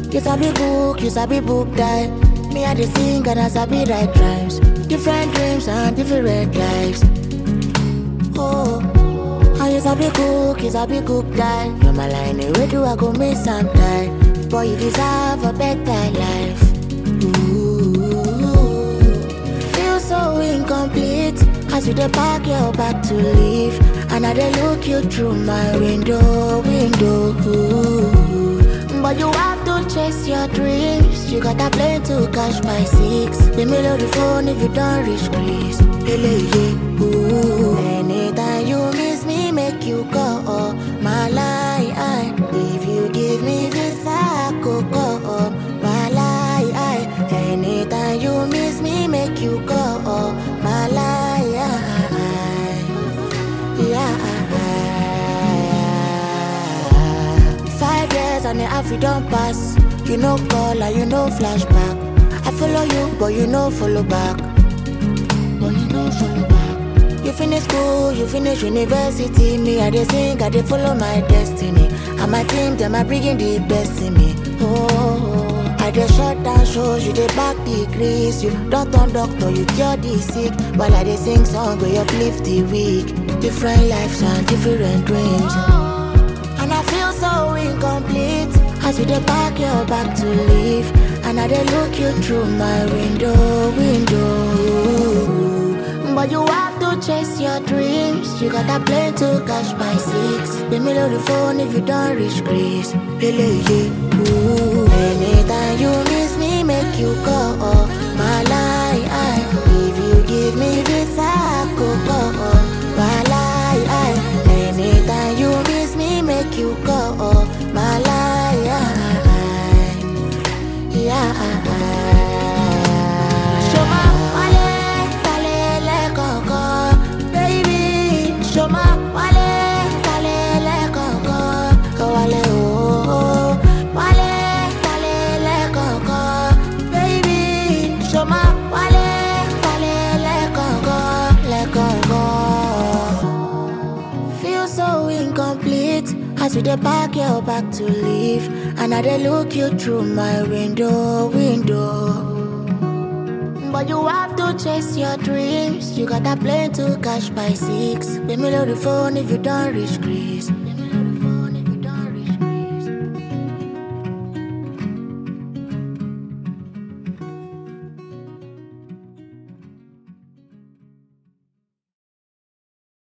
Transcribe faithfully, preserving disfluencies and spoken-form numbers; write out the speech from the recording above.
You sabi book, you sabi book die. Me I dey sing and I sabi write rhymes. Different dreams and different lives. Oh, and you sabi cook, you sabi cook die. You're my line, where do I go miss some die? Boy, you deserve a better life. Ooh, feel so incomplete as you dey pack your bag to leave, and I dey look you through my window, window. Ooh. But you have to chase your dreams. You got a plane to catch by six. Let me load the phone if you don't reach Greece. Hele, yeah, ooh. Anytime you miss me, make you go. Oh, my lie, if you give me this, I could go. Oh, my lie, anytime you miss me, make you go. Oh, my lie, yeah. Five years and the half you don't pass. You know call and you know flashback. I follow you, but you know follow back. But you know follow back. You finish school, you finish university. Me, I dey sing, I dey follow my destiny. And my team, them are bringing the best in me. Oh, I dey shut down shows, you dey back degrees. You don't turn doctor, you cure the sick. While I dey sing song, where you uplift the weak. Different lives and different dreams. And I feel so incomplete as you dey pack your bag to leave, and I dey look you through my window, window. But you have to chase your dreams. You got a plane to catch by six. Let me load the phone if you don't reach Greece. Hele, yeah, ooh. Anytime you miss me, make you go. Oh, my lie, if you give me this, I could go. Oh, my lie, anytime you miss me, make you go. Oh, my lie, yeah. Show my wale, wale, le coco, baby. Show my wale, wale, le coco, wale, oh, wale, wale, le coco, baby. Show my wale, wale, le coco, le coco. Feel so incomplete as you dey pack your bag to leave, and I dey look you through my window, window. But you have to chase your dreams. You got a plane to catch by six. Let me load the phone if you don't reach Greece.